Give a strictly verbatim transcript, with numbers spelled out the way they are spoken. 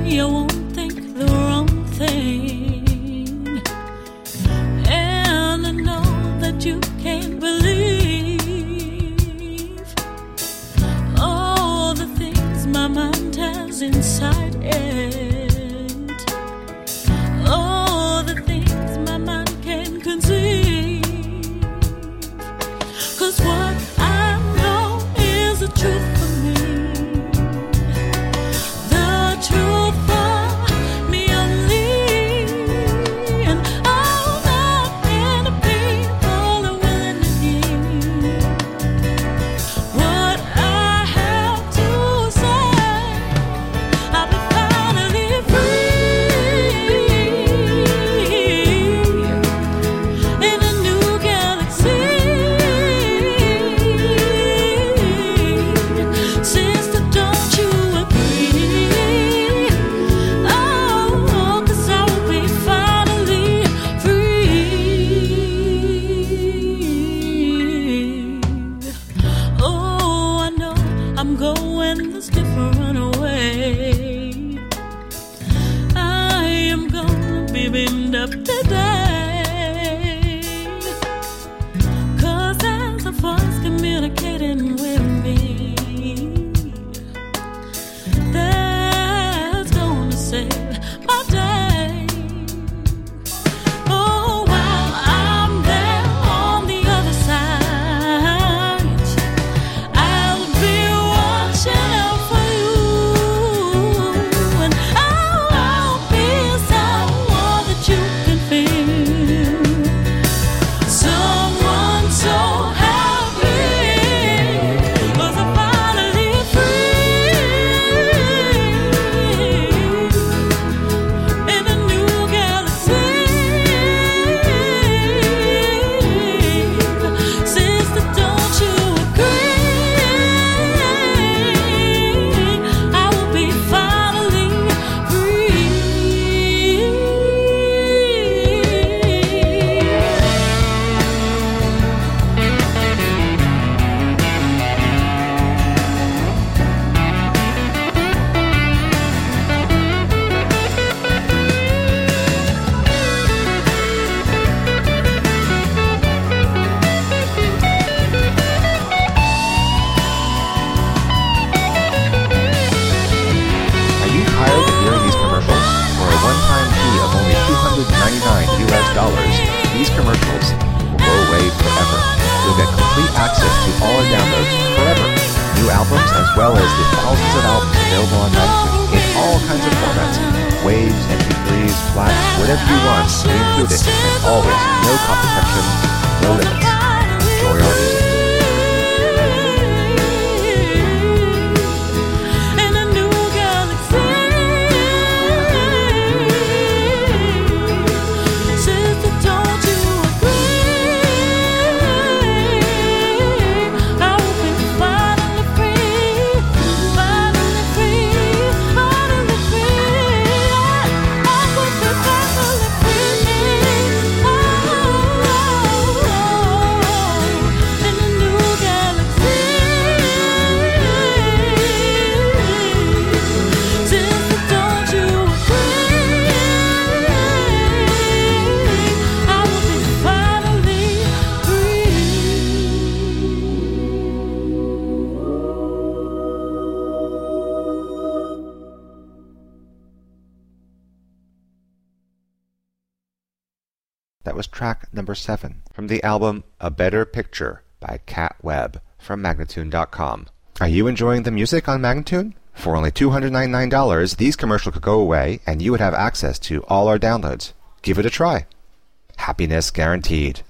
I won't think the wrong thing. And I know that you can't believe all the things my mind has inside it. All the things my mind can conceive. 'Cause what I know is the truth for me. The truth for me only. And all that many people are willing to hear. What I have to say, I'll be finally free in a new galaxy. Sister, don't you agree? Oh, 'cause I will be finally free. Oh, I know I'm going this different way. I am gonna be beamed up today. 'Cause there's a voice communicating with me that's gonna save my day. Oh, while I'm there on the other side, I'll be watching out for you. And I'll be someone that you can feel. Someone so happy, 'cause I'm finally free in a new galaxy. Sister, don't you agree? I will be finally free. Are you tired of hearing these commercials? For a one-time fee of only two hundred ninety-nine U S dollars, these commercials will go away forever. You'll get complete access to all our downloads forever. New albums as well as the thousands of albums available on Magnitude in all kinds of formats. Waves, M P threes, flats, whatever you want, we include it. And always, no copy protection, no limits. Enjoy our music. In a new galaxy. Sister, don't you agree? I will be finally free, finally free, finally free. I will be finally free. Oh, in a new galaxy. Sister, don't you agree? I will be finally free. That was track number seven from the album A Better Picture by Cat Webb from Magnatune dot com. Are you enjoying the music on Magnatune? For only two hundred ninety-nine dollars, these commercials could go away and you would have access to all our downloads. Give it a try. Happiness guaranteed.